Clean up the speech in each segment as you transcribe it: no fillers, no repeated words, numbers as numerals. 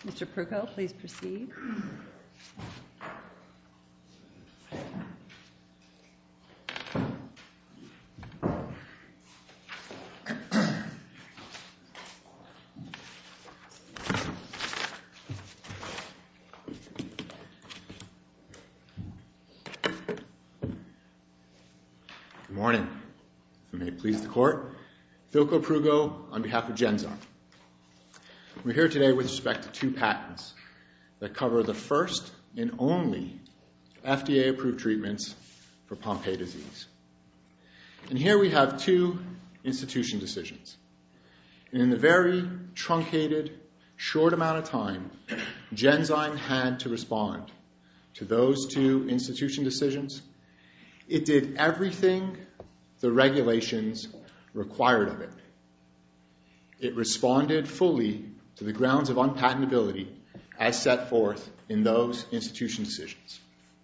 Mr. Pruko, please proceed. Good morning. If it may please the Court, Philco Prugo on behalf of Genzyme. We're here today with respect to two patents that cover the first and only FDA-approved treatments for Pompe disease. And here we have two institution decisions. And in the very truncated, short amount of time, Genzyme had to respond to those two institution decisions. It did everything the regulations required of it. It responded fully to the grounds of unpatentability as set forth in those institution decisions.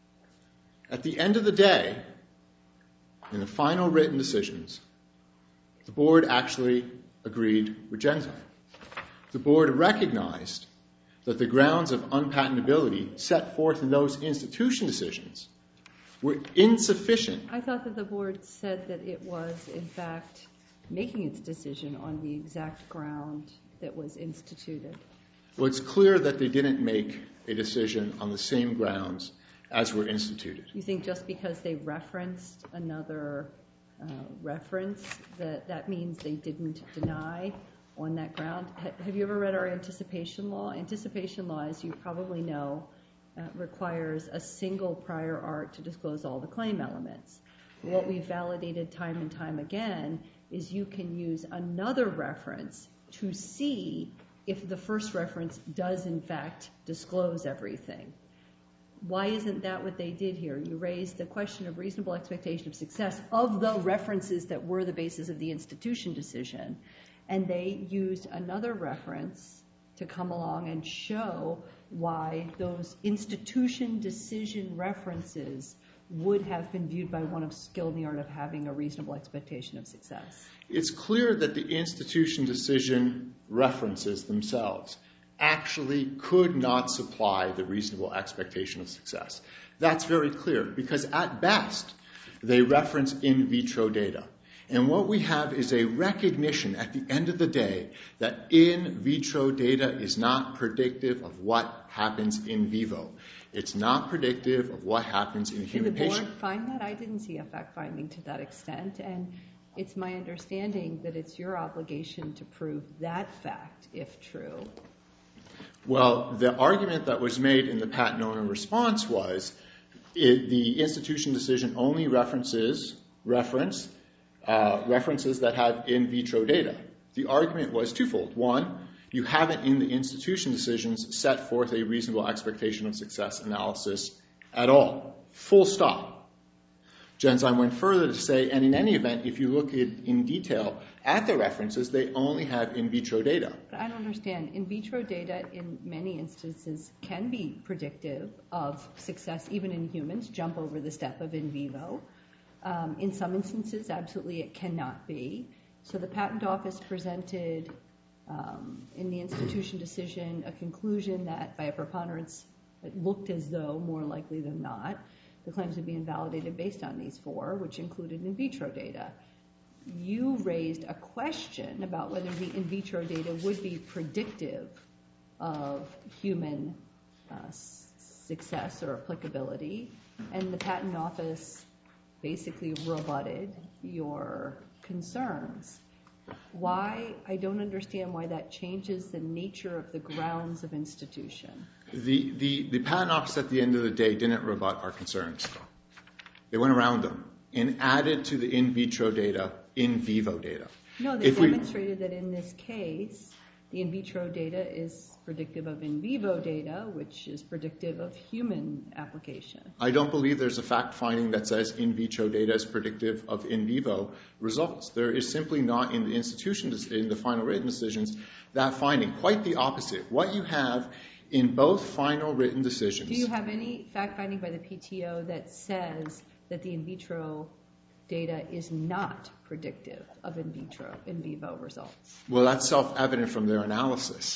At the end of the day, in the final written decisions, the board actually agreed with Genzyme. The board recognized that the grounds of unpatentability set forth in those institution decisions were insufficient. I thought that the board said that it was, in fact, making its decision on the exact ground that was instituted. Well, it's clear that they didn't make a decision on the same grounds as were instituted. You think just because they referenced another reference that means they didn't deny on that ground? Have you ever read our anticipation law? Anticipation law, as you probably know, requires a single prior art to disclose all the claim elements. What we've validated time and time again is you can use another reference to see if the first reference does in fact disclose everything. Why isn't that what they did here? You raised the question of reasonable expectation of success of the references that were the basis of the institution decision, and they used another reference to come along and show why those institution decision references would have been viewed by one of skill in the art of having a reasonable expectation of success. It's clear that the institution decision references themselves actually could not supply the reasonable expectation of success. That's very clear because at best they reference in vitro data. And what we have is a recognition at the end of the day that in vitro data is not predictive of what happens in vivo. It's not predictive of what happens in a human patient. Did the board find that? I didn't see a fact finding to that extent, and it's my understanding that it's your obligation to prove that fact, if true. Well, the argument that was made in the patent owner response was the institution decision only references that have in vitro data. The argument was twofold. One, you haven't in the institution decisions set forth a reasonable expectation of success analysis at all. Full stop. Genzyme went further to say, and in any event, if you look in detail at the references, they only have in vitro data. But I don't understand. In vitro data in many instances can be predictive of success, even in humans, jump over the step of in vivo. In some instances, absolutely it cannot be. So the patent office presented in the institution decision a conclusion that by a preponderance it looked as though, more likely than not, the claims would be invalidated based on these four, which included in vitro data. You raised a question about whether the in vitro data would be predictive of human success or applicability, and the patent office basically rebutted your concerns. Why? I don't understand why that changes the nature of the grounds of institution. The patent office at the end of the day didn't rebut our concerns. They went around them and added to the in vitro data in vivo data. No, they demonstrated that in this case, the in vitro data is predictive of in vivo data, which is predictive of human application. I don't believe there's a fact finding that says in vitro data is predictive of in vivo results. There is simply not in the institution, in the final written decisions, that finding. Quite the opposite. What you have in both final written decisions. Do you have any fact finding by the PTO that says that the in vitro data is not predictive of in vivo results? Well, that's self-evident from their analysis.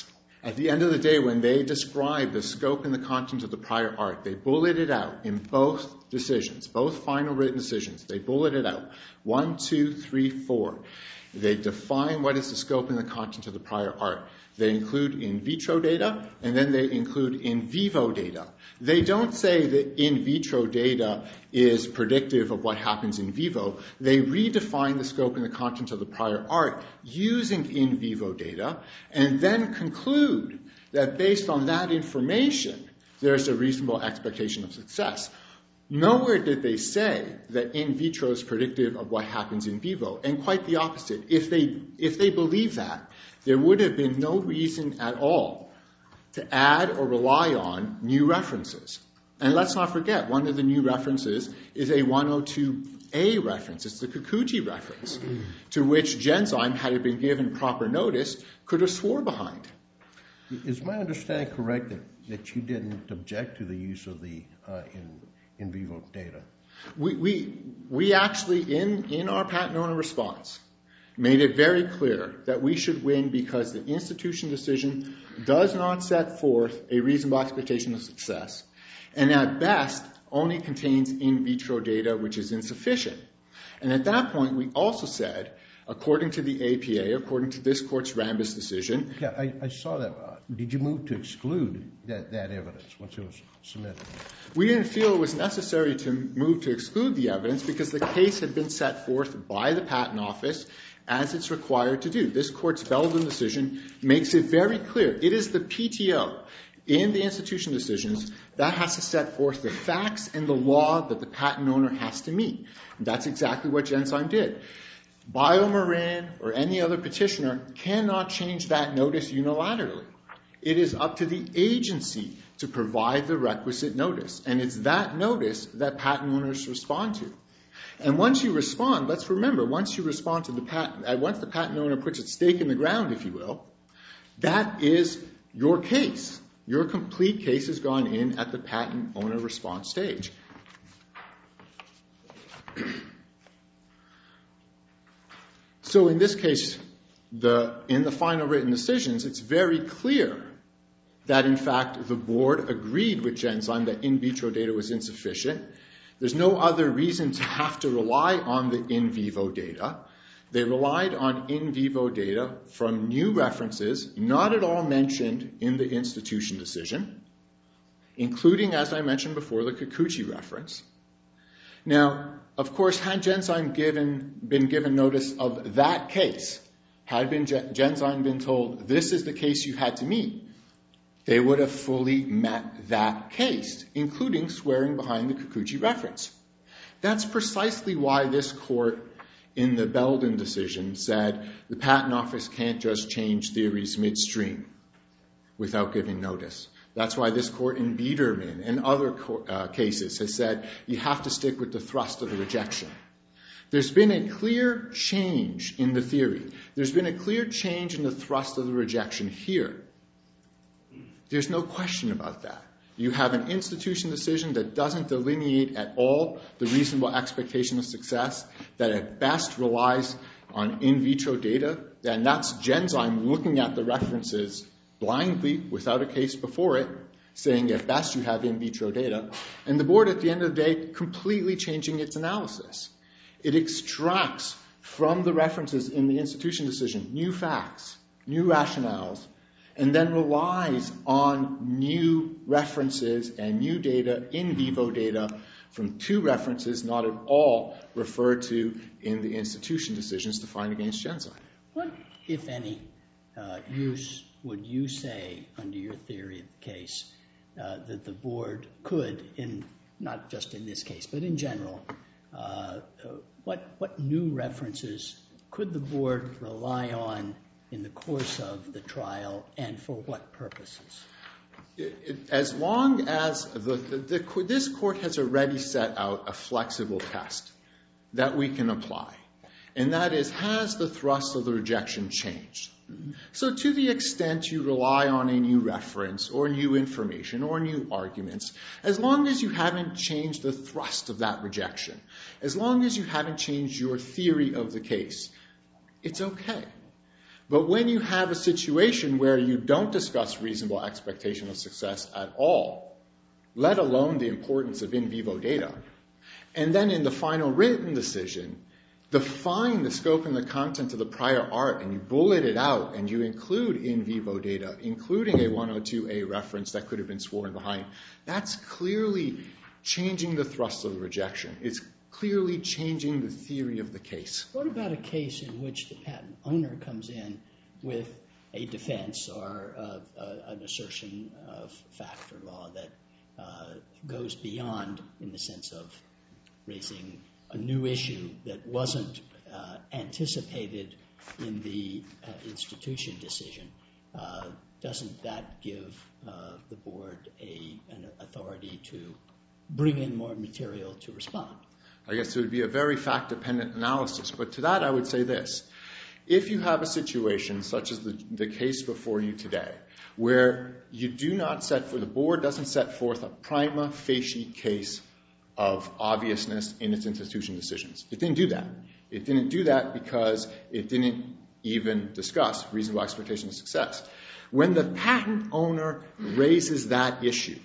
At the end of the day, when they describe the scope and the content of the prior art, they bullet it out in both decisions, both final written decisions. They bullet it out. 1, 2, 3, 4. They define what is the scope and the content of the prior art. They include in vitro data, and then they include in vivo data. They don't say that in vitro data is predictive of what happens in vivo. They redefine the scope and the content of the prior art using in vivo data, and then conclude that based on that information, there's a reasonable expectation of success. Nowhere did they say that in vitro is predictive of what happens in vivo, and quite the opposite. If they believe that, there would have been no reason at all to add or rely on new references. And let's not forget, one of the new references is a 102A reference. It's the Kikuchi reference, to which Genzyme, had it been given proper notice, could have swore behind. Is my understanding correct that you didn't object to the use of the in vivo data? We actually, in our patent owner response, made it very clear that we should win because the institution decision does not set forth a reasonable expectation of success, and at best only contains in vitro data which is insufficient. And at that point, we also said, according to the APA, according to this court's Rambis decision... Yeah, I saw that. Did you move to exclude that evidence once it was submitted? We didn't feel it was necessary to move to exclude the evidence because the case had been set forth by the Patent Office as it's required to do. This court's Belden decision makes it very clear. It is the PTO in the institution decisions that has to set forth the facts and the law that the patent owner has to meet. And that's exactly what Genzyme did. BioMarin or any other petitioner cannot change that notice unilaterally. It is up to the agency to provide the requisite notice. And it's that notice that patent owners respond to. And once you respond, let's remember, once you respond to the patent, once the patent owner puts its stake in the ground, if you will, that is your case. Your complete case has gone in at the patent owner response stage. So in this case, in the final written decisions, it's very clear that, in fact, the board agreed with Genzyme that in vitro data was insufficient. There's no other reason to have to rely on the in vivo data. They relied on in vivo data from new references, not at all mentioned in the institution decision, including, as I mentioned before, the Kikuchi reference. Now, of course, had Genzyme been given notice of that case, had Genzyme been told this is the case you had to meet, they would have fully met that case, including swearing behind the Kikuchi reference. That's precisely why this court in the Belden decision said the Patent Office can't just change theories midstream without giving notice. That's why this court in Biederman and other cases has said you have to stick with the thrust of the rejection. There's been a clear change in the theory. There's been a clear change in the thrust of the rejection here. There's no question about that. You have an institution decision that doesn't delineate at all the reasonable expectation of success, that at best relies on in vitro data, and that's Genzyme looking at the references blindly without a case before it, saying at best you have in vitro data, and the board at the end of the day completely changing its analysis. It extracts from the references in the institution decision new facts, new rationales, and then relies on new references and new data, in vivo data, from two references not at all referred to in the institution decisions to find against Genzyme. What, if any, use would you say, under your theory of the case, that the board could, not just in this case, but in general, what new references could the board rely on in the course of the trial, and for what purposes? As long as this court has already set out a flexible test that we can apply, and that is, has the thrust of the rejection changed? So to the extent you rely on a new reference or new information or new arguments, as long as you haven't changed the thrust of that rejection, as long as you haven't changed your theory of the case, it's okay. But when you have a situation where you don't discuss reasonable expectation of success at all, let alone the importance of in vivo data, and then in the final written decision, define the scope and the content of the prior art, and you bullet it out, and you include in vivo data, including a 102A reference that could have been sworn behind, that's clearly changing the thrust of the rejection. It's clearly changing the theory of the case. What about a case in which the patent owner comes in with a defense or an assertion of fact or law that goes beyond, in the sense of raising a new issue that wasn't anticipated in the institution decision? Doesn't that give the board an authority to bring in more material to respond? I guess it would be a very fact-dependent analysis. But to that, I would say this. If you have a situation such as the case before you today, where you do not the board doesn't set forth a prima facie case of obviousness in its institution decisions. It didn't do that. It didn't do that because it didn't even discuss reasonable expectation of success. When the patent owner raises that issue,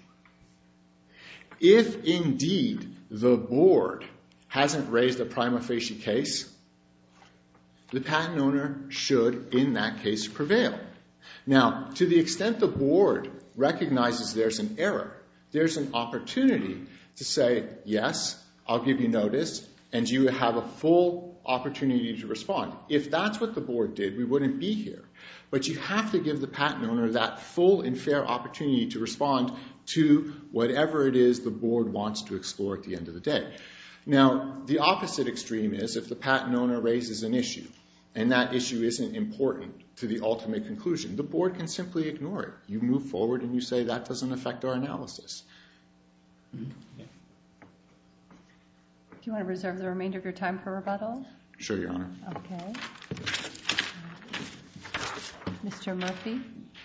if indeed the board hasn't raised a prima facie case, the patent owner should, in that case, prevail. Now, to the extent the board recognizes there's an error, there's an opportunity to say, yes, I'll give you notice, and you have a full opportunity to respond. If that's what the board did, we wouldn't be here. But you have to give the patent owner that full and fair opportunity to respond to whatever it is the board wants to explore at the end of the day. Now, the opposite extreme is if the patent owner raises an issue and that issue isn't important to the ultimate conclusion, the board can simply ignore it. You move forward and you say that doesn't affect our analysis. Do you want to reserve the remainder of your time for rebuttal? Sure, Your Honor. Okay. Mr. Murphy?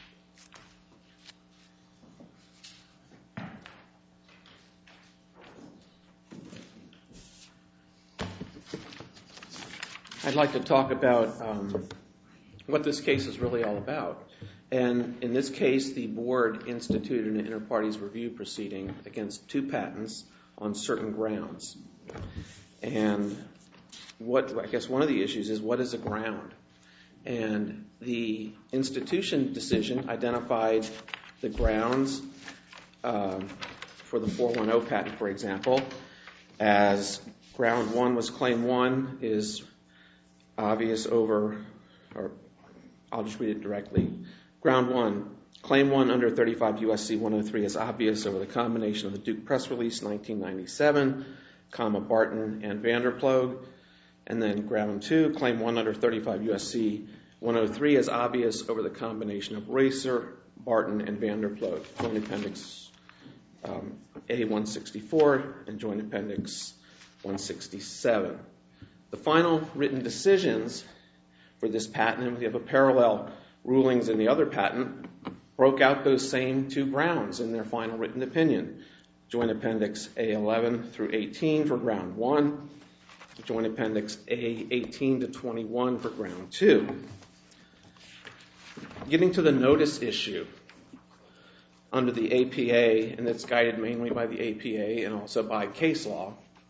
I'd like to talk about what this case is really all about. And in this case, the board instituted an inter-parties review proceeding against 2 patents on certain grounds. And I guess one of the issues is, what is a ground? And the institution decision identified the grounds for the 410 patent, for example, as ground 1 was claim 1 is obvious over, or I'll just read it directly. Ground 1, claim 1 under 35 U.S.C. 103 is obvious over the combination of the Duke press release 1997, Barton and Vanderploeg. And then ground 2, claim 1 under 35 U.S.C. 103 is obvious over the combination of Racer, Barton, and Vanderploeg. Joint Appendix A164 and Joint Appendix 167. The final written decisions for this patent, and we have a parallel rulings in the other patent, broke out those same 2 grounds in their final written opinion. Joint Appendix A11 through 18 for ground 1, Joint Appendix A18 to 21 for ground 2. Getting to the notice issue under the APA, and it's guided mainly by the APA and also by case law,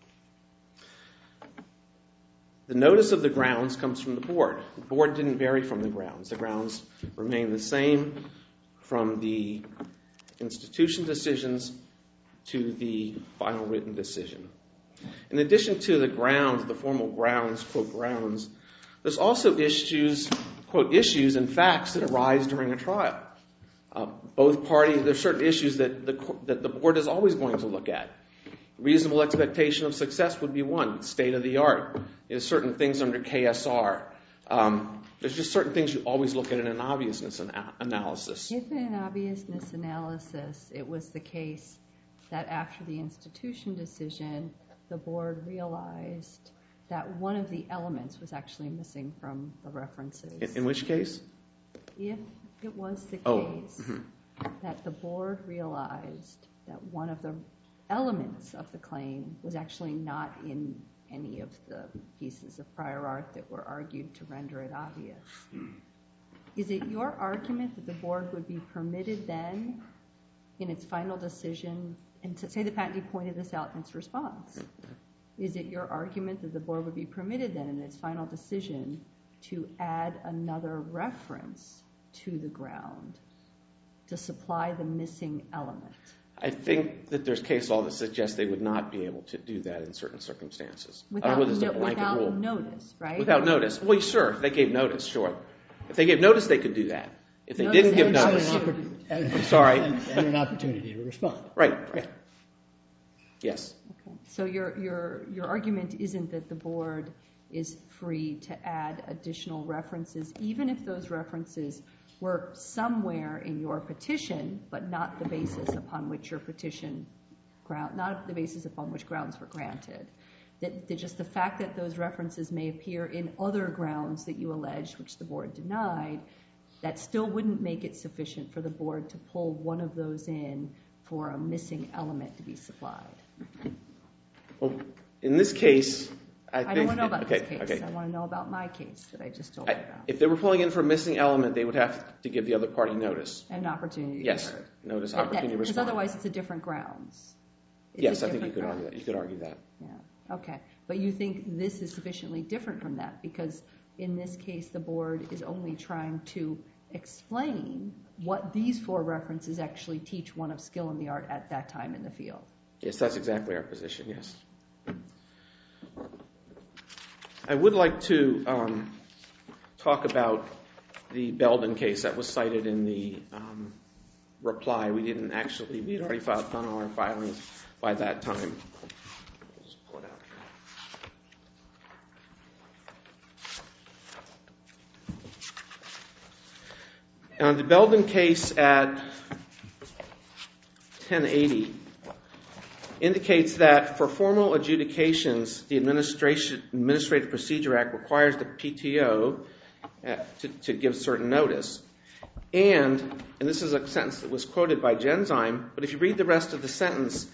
the notice of the grounds comes from the board. The board didn't vary from the grounds. The grounds remain the same from the institution decisions to the final written decision. In addition to the grounds, the formal grounds, quote, grounds, there's also issues, quote, issues and facts that arise during a trial. Both parties, there's certain issues that the board is always going to look at. Reasonable expectation of success would be one, state of the art. There's certain things under KSR. There's just certain things you always look at in an obviousness analysis. If in an obviousness analysis it was the case that after the institution decision, the board realized that one of the elements was actually missing from the references. In which case? If it was the case that the board realized that one of the elements of the claim was actually not in any of the pieces of prior art that were argued to render it obvious, Is it your argument that the board would be permitted then in its final decision, and to say the patentee pointed this out in its response, is it your argument that the board would be permitted then in its final decision to add another reference to the ground to supply the missing element? I think that there's case law that suggests they would not be able to do that in certain circumstances. Without rule. Notice, right? Without notice. Well, sure, if they gave notice, sure. If they gave notice, they could do that. If they didn't give notice, sorry. And an opportunity to respond. Right. Yes. Okay. So your argument isn't that the board is free to add additional references, even if those references were somewhere in your petition, but not the basis upon which your petition not the basis upon which grounds were granted. That just the fact that those references may appear in other grounds that you alleged, which the board denied, that still wouldn't make it sufficient for the board to pull one of those in for a missing element to be supplied. Well, in this case, I don't want to know about this case. Okay. I want to know about my case that I just told you about. If they were pulling in for a missing element, they would have to give the other party notice. An opportunity. Yes. Notice, opportunity to respond. Because otherwise it's a different grounds. Yes, I think you could argue that. You could argue that. Yeah. Okay. But you think this is sufficiently different from that because in this case the board is only trying to explain what these four references actually teach one of skill in the art at that time in the field. Yes, that's exactly our position, yes. I would like to talk about the Belden case that was cited in the reply. We had already done our filings by that time. Just pull it out. Now, the Belden case at 1080 indicates that for formal adjudications, the Administrative Procedure Act requires the PTO to give certain notice. And this is a sentence that was quoted by Genzyme, but if you read the rest of the sentence,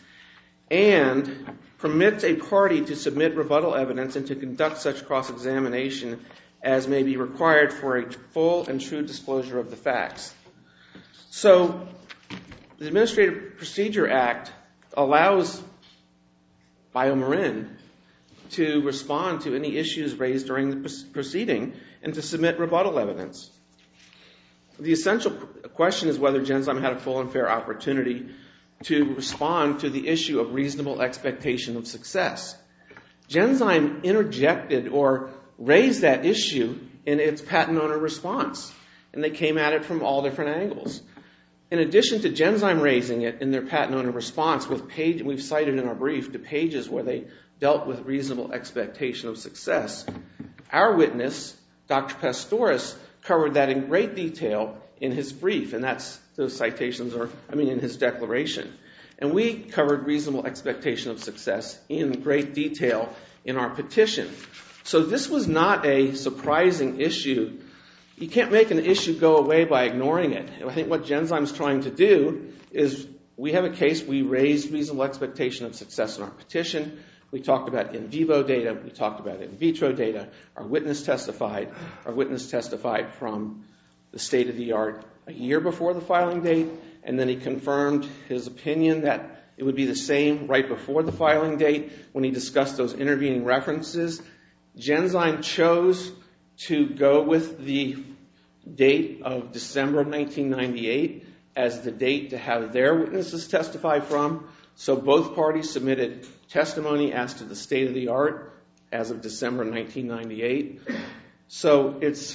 and permits a party to submit rebuttal evidence and to conduct such cross-examination as may be required for a full and true disclosure of the facts. So the Administrative Procedure Act allows BioMarin to respond to any issues raised during the proceeding and to submit rebuttal evidence. The essential question is whether Genzyme had a full and fair opportunity to respond to the issue of reasonable expectation of success. Genzyme interjected or raised that issue in its patent owner response, and they came at it from all different angles. In addition to Genzyme raising it in their patent owner response, we've cited in our brief the pages where they dealt with reasonable expectation of success, our witness, Dr. Pastoris, covered that in great detail in his brief, and those citations in his declaration. And we covered reasonable expectation of success in great detail in our petition. So this was not a surprising issue. You can't make an issue go away by ignoring it. I think what Genzyme's trying to do is we have a case, we raised reasonable expectation of success in our petition. We talked about in vivo data. We talked about in vitro data. Our witness testified from the state of the art a year before the filing date, and then he confirmed his opinion that it would be the same right before the filing date when he discussed those intervening references. Genzyme chose to go with the date of December of 1998 as the date to have their witnesses testify from. So both parties submitted testimony as to the state of the art as of December 1998. So it's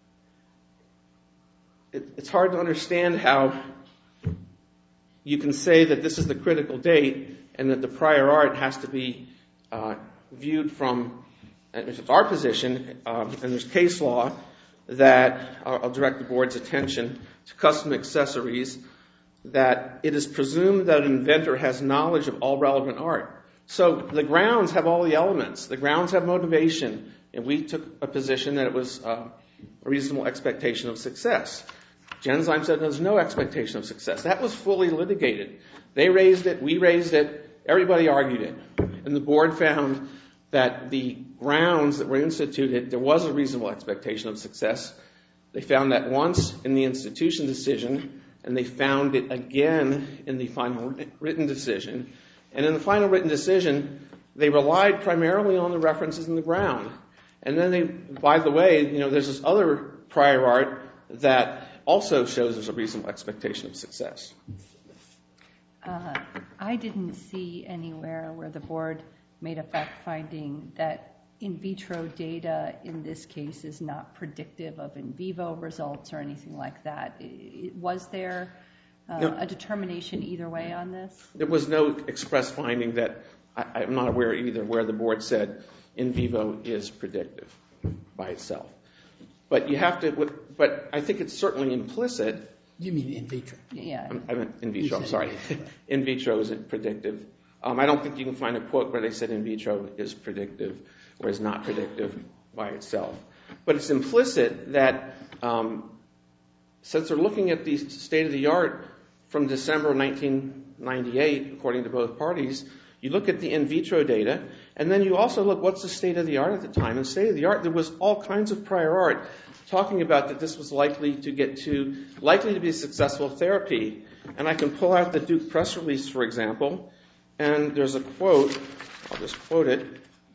hard to understand how you can say that this is the critical date and that the prior art has to be viewed from, it's our position, and there's case law that I'll direct the board's attention to custom accessories, that it is presumed that an inventor has knowledge of all relevant art. So the grounds have all the elements. The grounds have motivation, and we took a position that it was a reasonable expectation of success. Genzyme said there's no expectation of success. That was fully litigated. They raised it, we raised it, everybody argued it. And the board found that the grounds that were instituted, there was a reasonable expectation of success. They found that once in the institution decision, and they found it again in the final written decision. And in the final written decision, they relied primarily on the references in the ground. And then they, by the way, there's this other prior art that also shows there's a reasonable expectation of success. I didn't see anywhere where the board made a fact finding that in vitro data in this case is not predictive of in vivo results or anything like that. Was there a determination either way on this? There was no express finding that, I'm not aware either, where the board said in vivo is predictive by itself. But you have to, but I think it's certainly implicit. You mean in vitro? Yeah. I meant in vitro, I'm sorry. In vitro isn't predictive. I don't think you can find a quote where they said in vitro is predictive or is not predictive by itself. But it's implicit that since they're looking at the state of the art from December 1998, according to both parties, you look at the in vitro data, and then you also look what's the state of the art at the time. In the state of the art, there was all kinds of prior art talking about that this was likely to be a successful therapy. And I can pull out the Duke press release, for example, and there's a quote. I'll just quote it.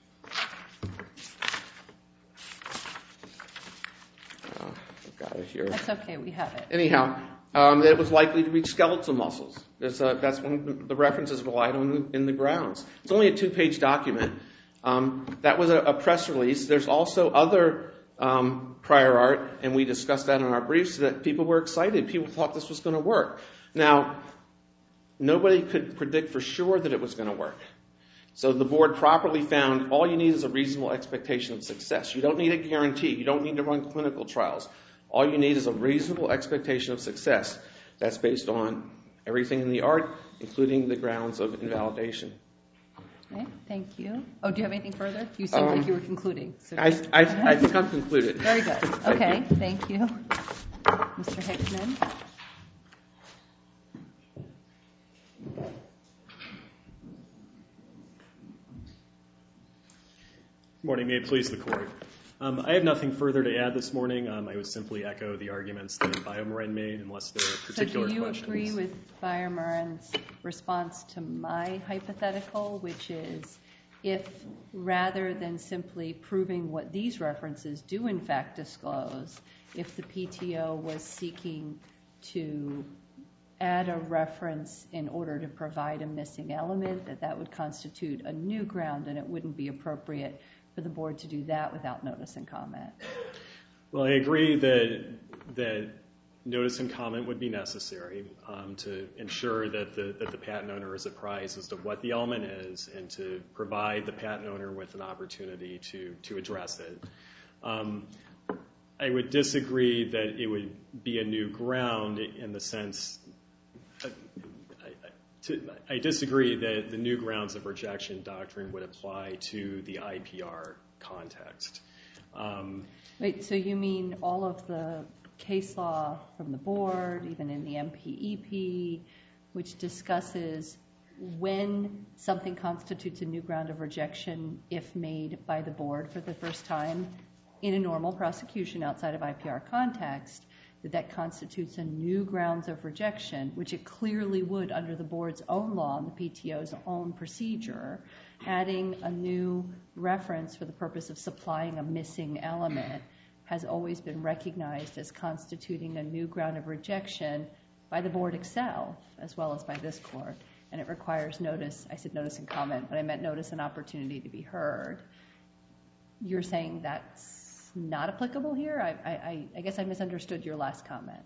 I've got it here. That's okay, we have it. Anyhow, that it was likely to reach skeletal muscles. That's one of the references relied on in the grounds. It's only a 2-page document. That was a press release. There's also other prior art, and we discussed that in our briefs, that people were excited. People thought this was going to work. Now, nobody could predict for sure that it was going to work. So the board properly found all you need is a reasonable expectation of success. You don't need a guarantee. You don't need to run clinical trials. All you need is a reasonable expectation of success. That's based on everything in the art, including the grounds of invalidation. Okay, thank you. Oh, do you have anything further? You seemed like you were concluding. So I think I'm concluded. Very good. Okay, thank you. Mr. Hickman. Good morning. May it please the Court. I have nothing further to add this morning. I would simply echo the arguments that BioMarin made, unless there are particular questions. So do you agree with BioMarin's response to my hypothetical, which is if rather than simply proving what these references do in fact disclose, if the PTO was seeking to add a reference in order to provide a missing element, that would constitute a new ground and it wouldn't be appropriate for the board to do that without notice and comment? Well, I agree that notice and comment would be necessary to ensure that the patent owner is apprised as to what the element is and to provide the patent owner with an opportunity to address it. I would disagree that it would be a new ground in the sense I disagree that the new grounds of rejection doctrine would apply to the IPR context. Wait, so you mean all of the case law from the board, even in the MPEP, which discusses when something constitutes a new ground of rejection if made by the board for the first time in a normal prosecution outside of IPR context, that constitutes a new grounds of rejection, which it clearly would under the board's own law and the PTO's own procedure, adding a new reference for the purpose of supplying a missing element has always been recognized as constituting a new ground of rejection by the board itself as well as by this court. And it requires notice. I said notice and comment, but I meant notice and opportunity to be heard. You're saying that's not applicable here? I guess I misunderstood your last comment.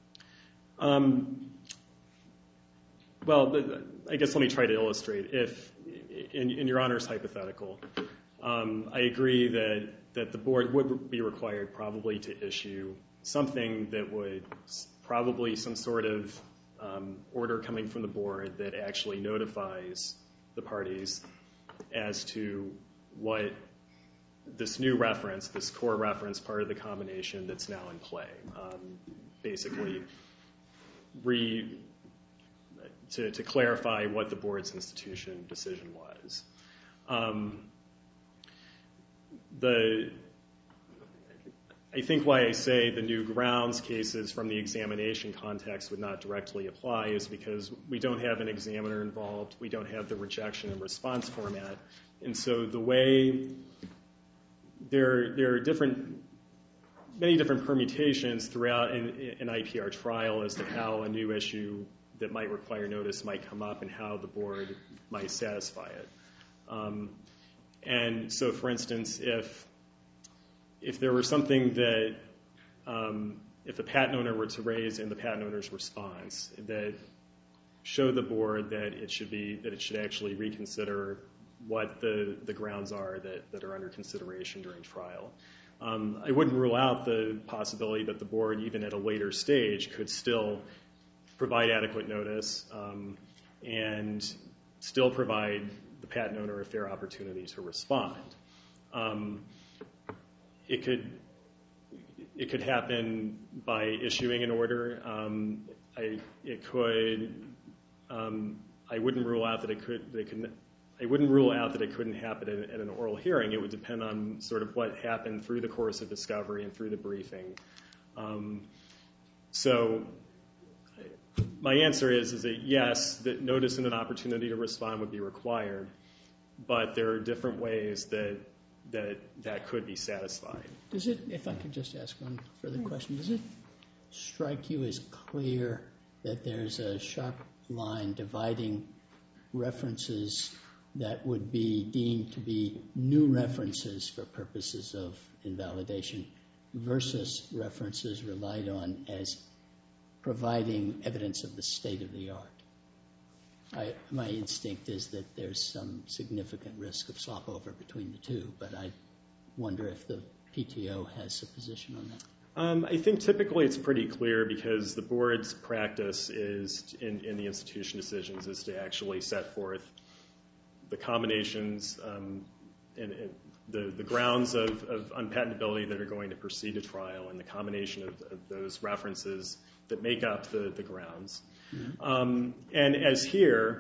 Well, I guess let me try to illustrate. If, in Your Honor's hypothetical, I agree that the board would be required probably to issue something that would probably some sort of order coming from the board that actually notifies the parties as to what this new reference, this core reference, part of the combination that's now in play. Basically, to clarify what the board's institution decision was. I think why I say the new grounds cases from the examination context would not directly apply is because we don't have an examiner involved. We don't have the rejection and response format. And so the way there are many different permutations throughout an IPR trial as to how a new issue that might require notice might come up and how the board might satisfy it. And so, for instance, if there were something that, if a patent owner were to raise in the patent owner's response that showed the board that it should actually reconsider what the grounds are that are under consideration during trial. I wouldn't rule out the possibility that the board, even at a later stage, could still provide adequate notice and still provide the patent owner a fair opportunity to respond. It could happen by issuing an order. I wouldn't rule out that it couldn't happen at an oral hearing. It would depend on sort of what happened through the course of discovery and through the briefing. So my answer is that yes, that notice and an opportunity to respond would be required, but there are different ways that could be satisfied. Does it, if I could just ask one further question, does it strike you as clear that there's a sharp line dividing references that would be deemed to be new references for purposes of invalidation versus references relied on as providing evidence of the state of the art? My instinct is that there's some significant risk of slop over between the two, but I wonder if the PTO has a position on that. I think typically it's pretty clear because the board's practice is in the institution decisions is to actually set forth the combinations and the grounds of unpatentability that are going to proceed to trial and the combination of those references that make up the grounds. Mm-hmm. And as here,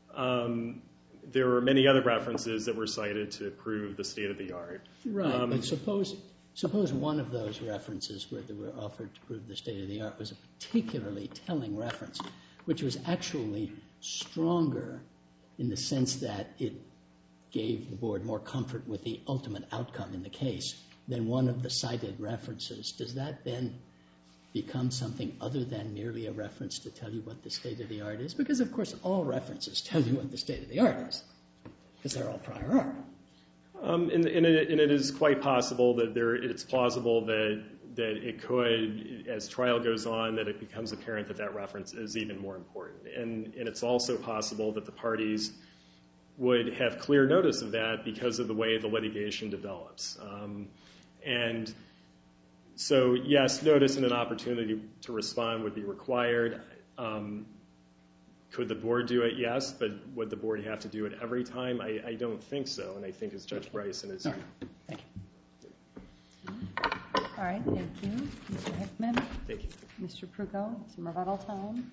there were many other references that were cited to prove the state of the art. Right, but suppose one of those references where they were offered to prove the state of the art was a particularly telling reference, which was actually stronger in the sense that it gave the board more comfort with the ultimate outcome in the case than one of the cited references. Does that then become something other than merely a reference to tell you what the state of the art is? Because, of course, all references tell you what the state of the art is, because they're all prior art. And it is quite possible that it's plausible that it could, as trial goes on, that it becomes apparent that reference is even more important. And it's also possible that the parties would have clear notice of that because of the way the litigation develops. And so, yes, notice and an opportunity to respond would be required. Could the board do it? Yes, but would the board have to do it every time? I don't think so, and I think as Judge Bryson is here. Thank you. All right, thank you. Mr. Hickman? Thank you. Mr. Prugo, some rebuttal time.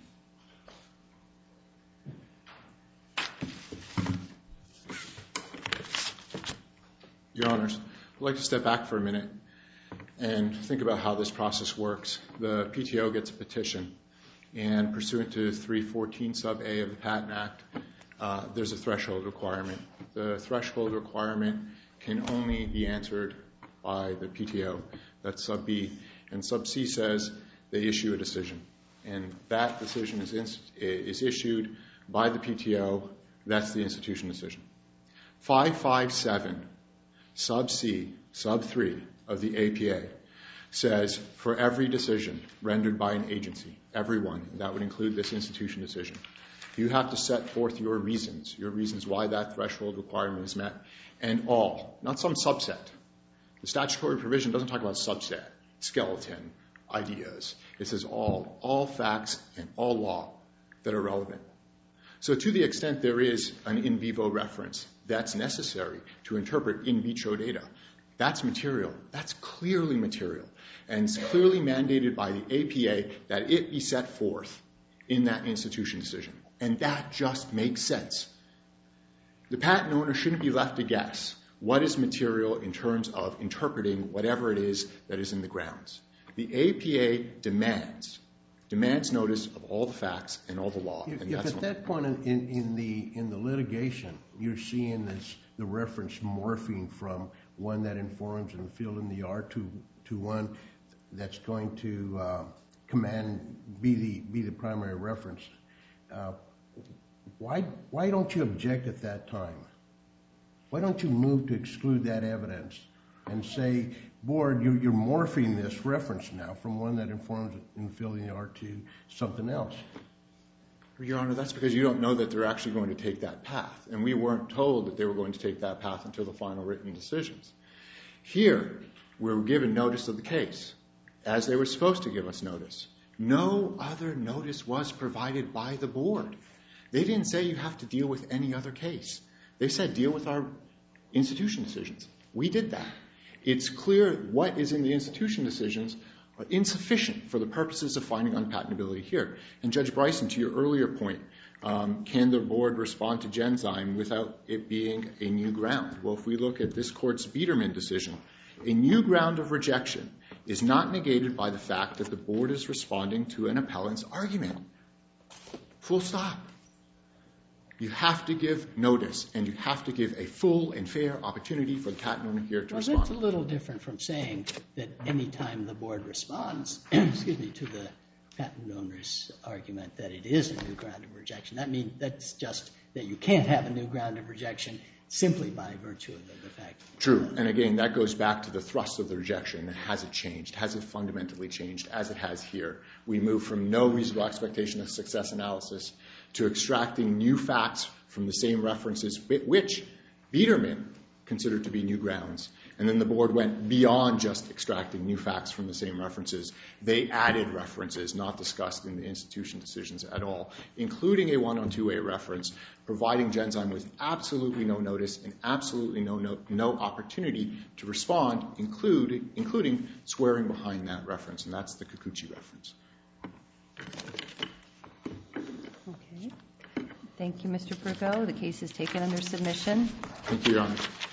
Your Honors, I'd like to step back for a minute and think about how this process works. The PTO gets a petition, and pursuant to 314 sub A of the Patent Act, there's a threshold requirement. The threshold requirement can only be answered by the PTO. That's sub B. And sub C says they issue a decision. And that decision is issued by the PTO. That's the institution decision. 557 sub C, sub 3 of the APA says for every decision rendered by an agency, everyone, that would include this institution decision, you have to set forth your reasons why that threshold requirement is met, and all, not some subset. The statutory provision doesn't talk about subset, skeleton, ideas. It says all facts and all law that are relevant. So to the extent there is an in vivo reference that's necessary to interpret in vitro data, that's material. That's clearly material. And it's clearly mandated by the APA that it be set forth in that institution decision. And that just makes sense. The patent owner shouldn't be left to guess what is material in terms of interpreting whatever it is that is in the grounds. The APA demands notice of all the facts and all the law. If at that point in the litigation you're seeing the reference morphing from one that informs and fill in the R to one that's going to be the primary reference, why don't you object at that time? Why don't you move to exclude that evidence and say, board, you're morphing this reference now from one that informs and filling the R to something else? Your Honor, that's because you don't know that they're actually going to take that path. And we weren't told that they were going to take that path until the final written decisions. Here, we were given notice of the case, as they were supposed to give us notice. No other notice was provided by the board. They didn't say you have to deal with any other case. They said deal with our institution decisions. We did that. It's clear what is in the institution decisions are insufficient for the purposes of finding unpatentability here. And Judge Bryson, to your earlier point, can the board respond to Genzyme without it being a new ground? Well, if we look at this court's Biederman decision, a new ground of rejection is not negated by the fact that the board is responding to an appellant's argument. Full stop. You have to give notice, and you have to give a full and fair opportunity for the patent owner here to respond. Well, that's a little different from saying that any time the board responds to the patent owner's argument that it is a new ground of rejection. That's just that you can't have a new ground of rejection simply by virtue of the fact. True. And again, that goes back to the thrust of the rejection. Has it changed? Has it fundamentally changed as it has here? We move from no reasonable expectation of success analysis to extracting new facts from the same references, which Biederman considered to be new grounds. And then the board went beyond just extracting new facts from the same references. They added references not discussed in the institution decisions at all, including a 102A reference, providing Genzyme with absolutely no notice and absolutely no opportunity to respond, including swearing behind that reference, and that's the Kikuchi reference. Okay. Thank you, Mr. Pergo. The case is taken under submission. Thank you, Your Honor.